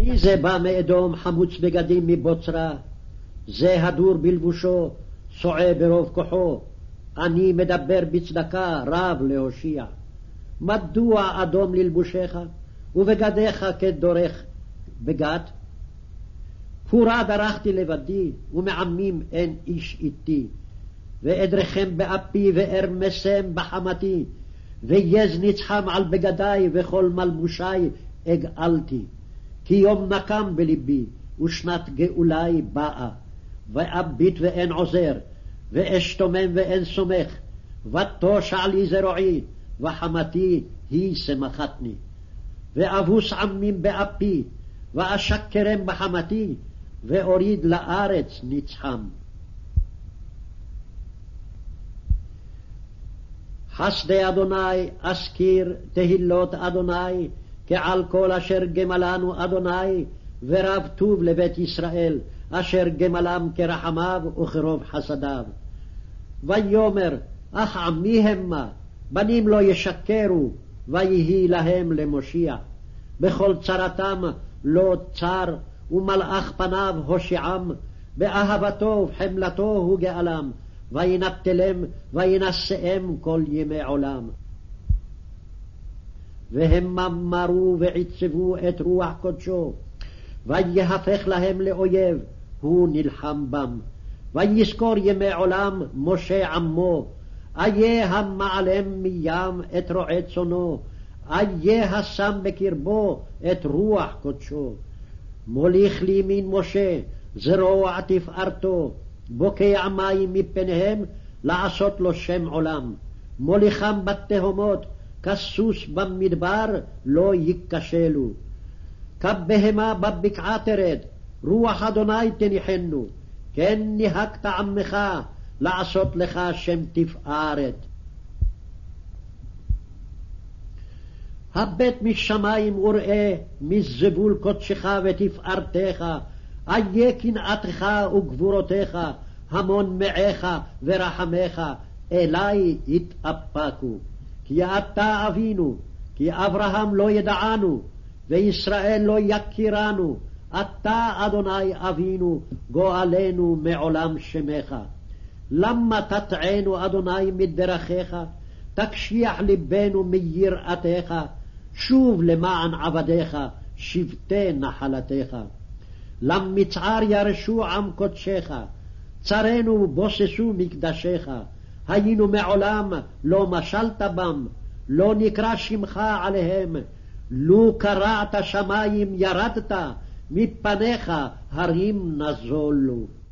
מי זה בא מאדום חמוץ בגדים מבוצרה? זה הדור בלבושו, סועה ברוב כוחו. אני מדבר בצדקה, רב להושיע. מדוע אדום ללבושך, ובגדיך כדורך בגד? פורה דרכתי לבדי, ומעמים אין איש איתי. ואדרכם באפי וארמסם בחמתי, ויז נצחם על בגדי וכל מלבושי אגאלתי. כי יום נקם בלבי, ושנת גאולי באה. ואביט ואין עוזר, ואשתומם ואין סומך. ותושע לי זרועי, וחמתי היא שמחתני. ואבוס עמים באפי, ואשקרם בחמתי, ואוריד לארץ נצחם. חסדי אדוני אזכיר תהילות אדוני, כעל כל אשר גמלנו אדוני, ורב טוב לבית ישראל, אשר גמלם כרחמיו וכרוב חסדיו. ויאמר, אך עמי המה, בנים לא ישקרו, ויהי להם למושיע. בכל צרתם לא צר, ומלאך פניו הושיעם, באהבתו ובחמלתו הוא גאלם, וינטלם וינשאם כל ימי עולם. והם ממרו ועצבו את רוח קודשו, ויהפך להם לאויב, הוא נלחם בם. ויזכור ימי עולם משה עמו, איה המעלם מים את רועה צונו, איה השם בקרבו את רוח קודשו. מוליך לימין משה, זרוע תפארתו, בוקע מים מפניהם, לעשות לו שם עולם. מוליכם בתהומות, כסוס במדבר, לא ייכשלו. כבהמה בבקעה תרד, רוח אדוני תניחנו, כן נהגת עמך, לעשות לך שם תפארת. הבט משמיים וראה, מזבול קודשך ותפארתך, איה קנאתך וגבורותיך, המון מעך ורחמך, אלי התאפקו. כי אתה אבינו, כי אברהם לא ידענו, וישראל לא יכירנו, אתה אדוני אבינו, גואלנו מעולם שמך. למה תטענו אדוני מדרכיך, תקשיח ליבנו מיראתך, שוב למען עבדיך, שבטי נחלתך. למצער ירשו עם קודשך, צרינו ובוססו מקדשך. היינו מעולם לא משלת בם, לא נקרא שמך עליהם. לו קרעת שמיים ירדת, מפניך הרים נזולו.